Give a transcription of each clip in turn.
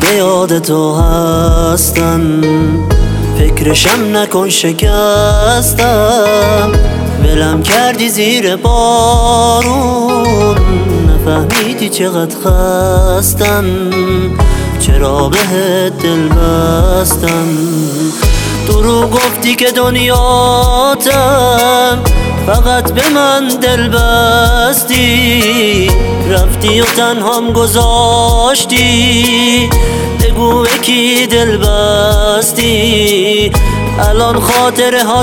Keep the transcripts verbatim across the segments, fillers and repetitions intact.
یاد تو هستم، فکرشم نکن شکستم. ولم کردی زیر بارون، نفهمیدی چقدر خستم، چرا بهت دل بستم. دروغ گفتی که دنیاتم، فقط به من دل بستی. رفتی و تنهام گذاشتی، بگو به کی دل بستی. الان خاطره ها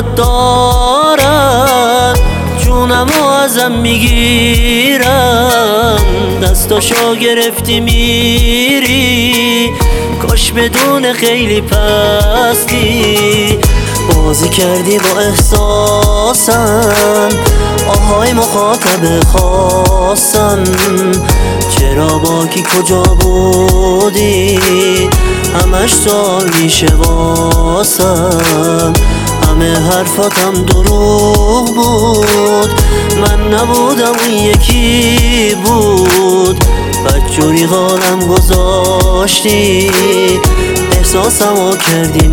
دارم، جونمو ازم میگیرم. دستاشو گرفتی میری، کاش بدون خیلی پستی. بازی کردی با احساسم، آهای مخاطب خواستم. چرا با کی کجا بودی، همش سوال میشه واسم. همه حرفاتم دروغ بود، من نبودم اون یکی بود. بدجوری حالم گذاشتی، احساسمو کردی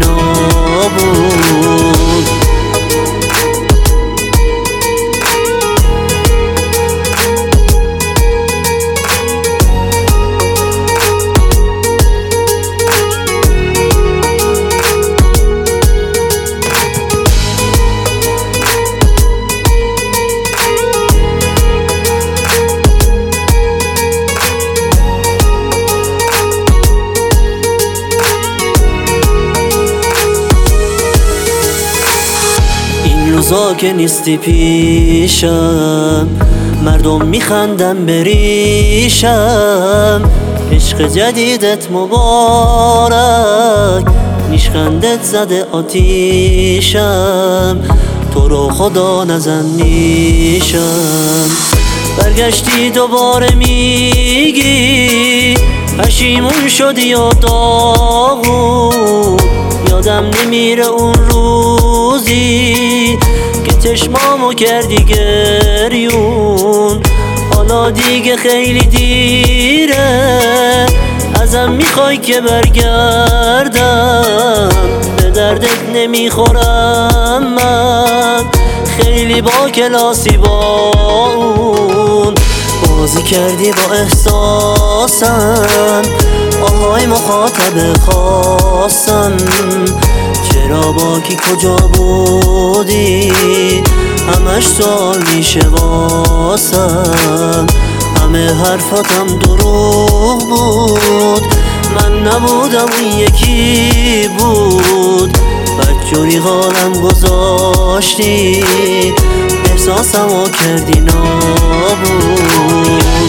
نابود. روزا که نیستی پیشم، مردم میخندن بریشم. عشق جدیدت مبارک، نیشخندت زده آتیشم. تو رو خدا نزن نیشم. برگشتی دوباره میگی، پشیمون شدی و داغون. یادم نمیره اون روزی که چشمامو کردی گریون. حالا دیگه خیلی دیره، ازم میخوای که برگردم. به دردت نمیخورم من، خیلی با کلاسی با اون. بازی کردی با احساسم، آهای مخاطب خواستم. چرا با کی کجا بودی، همش سوال میشه واسم. همه حرفاتم دروغ بود، من نبودم اون یکی بود. بدجوری حالم گذاشتی، احساسمو کردی نابود.